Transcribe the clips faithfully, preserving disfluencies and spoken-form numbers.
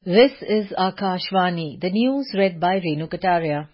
This is Akashvani, the news read by Renu Kataria.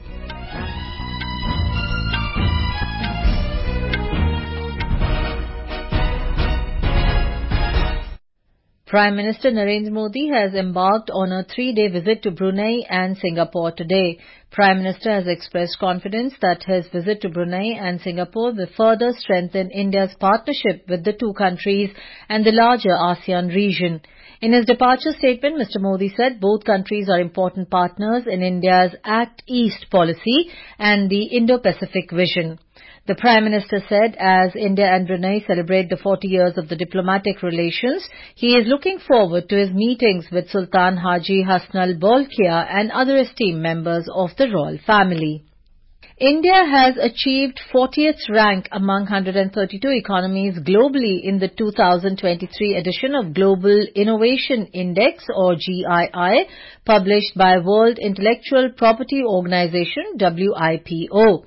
Prime Minister Narendra Modi has embarked on a three-day visit to Brunei and Singapore today. Prime Minister has expressed confidence that his visit to Brunei and Singapore will further strengthen India's partnership with the two countries and the larger ASEAN region. In his departure statement, Mister Modi said both countries are important partners in India's Act East policy and the Indo-Pacific vision. The Prime Minister said as India and Brunei celebrate the forty years of the diplomatic relations, he is looking forward to his meetings with Sultan Haji Hasnal Bolkiah and other esteemed members of the royal family. India has achieved fortieth rank among one hundred thirty-two economies globally in the two thousand twenty-three edition of Global Innovation Index or G I I, published by World Intellectual Property Organization W I P O.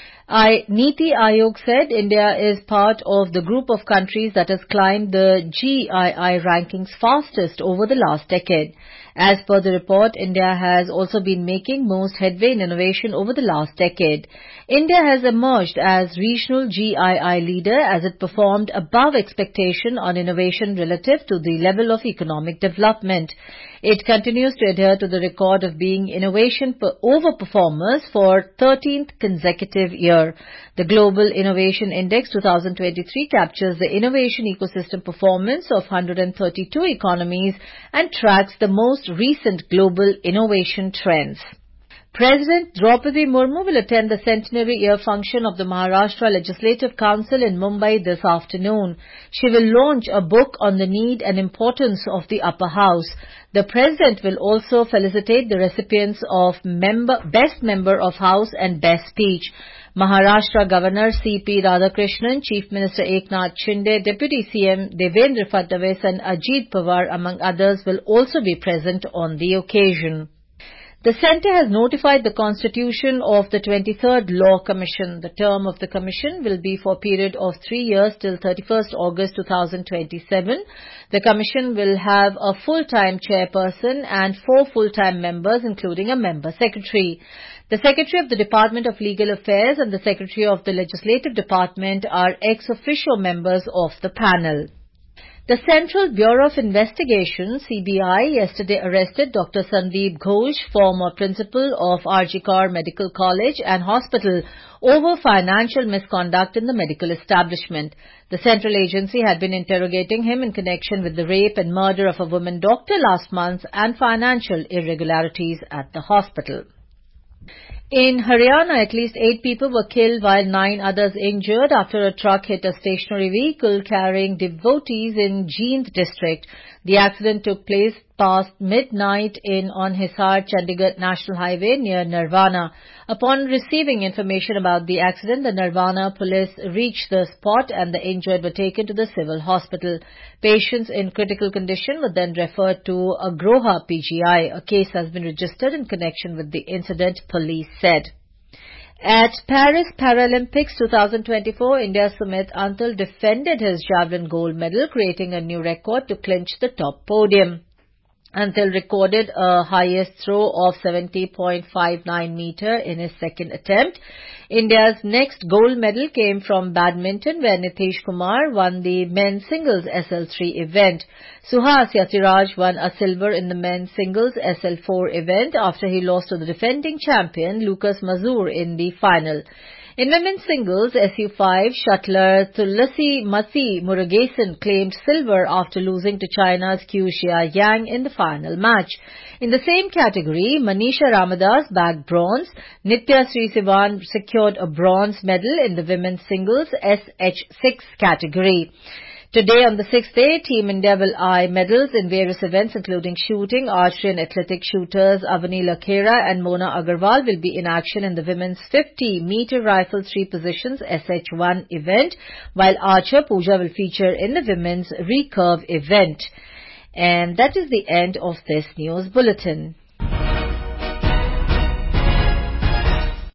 I, Niti Aayog said India is part of the group of countries that has climbed the G I I rankings fastest over the last decade. As per the report, India has also been making most headway in innovation over the last decade. India has emerged as regional G I I leader as it performed above expectation on innovation relative to the level of economic development. It continues to adhere to the record of being innovation overperformers for thirteenth consecutive year. The Global Innovation Index twenty twenty-three captures the innovation ecosystem performance of one hundred thirty-two economies and tracks the most recent global innovation trends. President Draupadi Murmu will attend the centenary year function of the Maharashtra Legislative Council in Mumbai this afternoon. She will launch a book on the need and importance of the upper house. The President will also felicitate the recipients of member, Best Member of House and Best Speech. Maharashtra Governor C P Radhakrishnan, Chief Minister Eknath Shinde, Deputy C M Devendra Fadnavis and Ajit Pawar, among others, will also be present on the occasion. The Centre has notified the constitution of the twenty-third Law Commission. The term of the Commission will be for a period of three years till thirty-first August twenty twenty-seven. The Commission will have a full-time chairperson and four full-time members, including a member secretary. The Secretary of the Department of Legal Affairs and the Secretary of the Legislative Department are ex-officio members of the panel. The Central Bureau of Investigation, C B I, yesterday arrested Doctor Sandeep Ghosh, former principal of R G Kar Medical College and Hospital, over financial misconduct in the medical establishment. The central agency had been interrogating him in connection with the rape and murder of a woman doctor last month and financial irregularities at the hospital. In Haryana, at least eight people were killed while nine others injured after a truck hit a stationary vehicle carrying devotees in Jeend district. The accident took place past midnight in on Hisar Chandigarh National Highway near Nirvana. Upon receiving information about the accident, the Nirvana police reached the spot and the injured were taken to the civil hospital. Patients in critical condition were then referred to Agroha P G I. A case has been registered in connection with the incident, police said. At Paris Paralympics twenty twenty-four, India's Sumit Antal defended his javelin gold medal, creating a new record to clinch the top podium. Antal recorded a highest throw of seventy point five nine meter in his second attempt. India's next gold medal came from badminton, where Nitish Kumar won the men's singles S L three event. Suhas Yatiraj won a silver in the men's singles S L four event after he lost to the defending champion Lucas Mazur in the final. In women's singles, S U five shuttler Tulasi Masi Murugesan claimed silver after losing to China's Qiu Xia Yang in the final match. In the same category, Manisha Ramadas bagged bronze. Nitya Srisivan secured a bronze medal in the women's singles S H six category. Today, on the sixth day, Team India will eye medals in various events including shooting. Archery and athletic shooters Avani Lakhera and Mona Agarwal will be in action in the women's fifty meter rifle three positions S H one event, while archer Pooja will feature in the women's recurve event. And that is the end of this news bulletin.